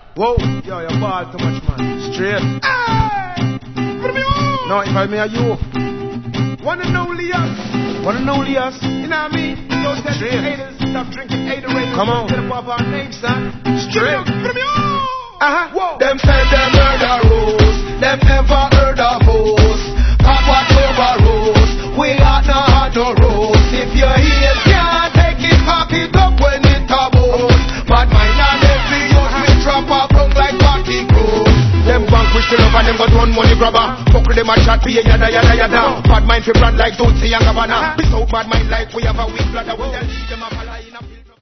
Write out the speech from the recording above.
Whoa, yo, you ball too much, man. Straight. Hey! No, if I may you. Wanna know Leos? Wanna know Leos? You know what I mean? Yo, tell the haters, stop drinking Haterade. Come on. Get up off our name, son. Straight. Whoa. Them say them murder rules. Them never heard of hoes. Papa over rules. We are not no rules. If you hear can't take it, pack it up when it taboo. Bad mind and every youth we drop a bunk like party crew. Them vanquish the love and them got one money grabber. Fuck with them a chat be a yada yada yada. Bad mind fi brand like Tootsie and Gabbana. We so bad mind like we have a weak bladder. We tell them a